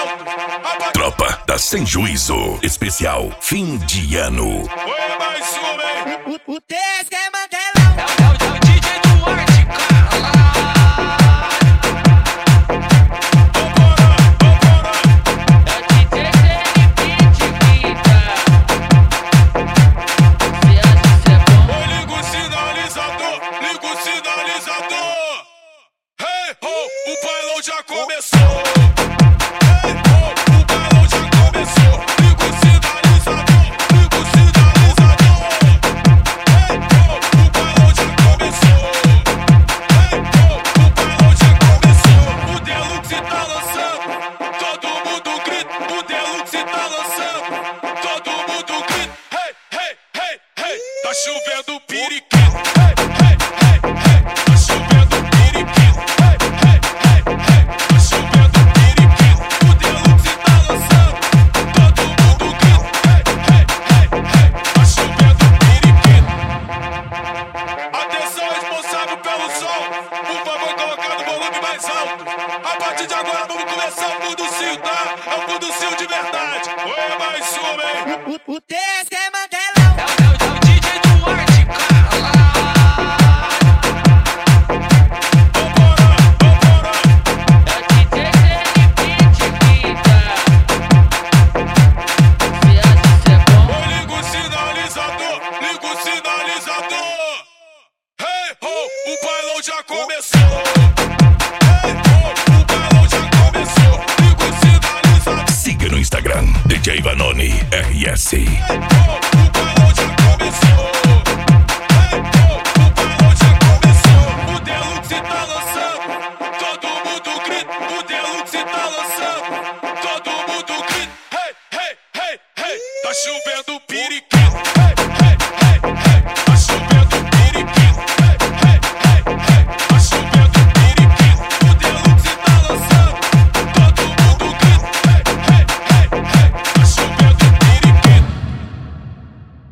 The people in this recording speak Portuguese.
alto. Tropa da Sem Juízo, especial fim de ano. Oi, mais uma, hein? O TS é Mandelão. É o DJ Duarte, cara. Liga o sinalizador. Hey, ho, o bailão já começou. Hey, ho, o bailão já começou. Liga o sinalizador. Liga o sinalizador. Hey, ho, o bailão já começou. Hey, ho, o bailão já começou. O Deluxe tá lançando, todo mundo grita. O Deluxe tá lançando, todo mundo grita. Hey, hey, hey, hey, tá chovendo periquito. A partir de agora vamos começar o Funducil, tá? É o Funducil de verdade. Oi, mais uma, hein? O TS é Mandelão. É o DJ Duarte, cara. Vambora. É o DJ Se é bom. Oi, liga o sinalizador. Liga o sinalizador. Hey, ho, o bailão já começou. Siga no Instagram, DJ Vanoni RS. O bailão já começou.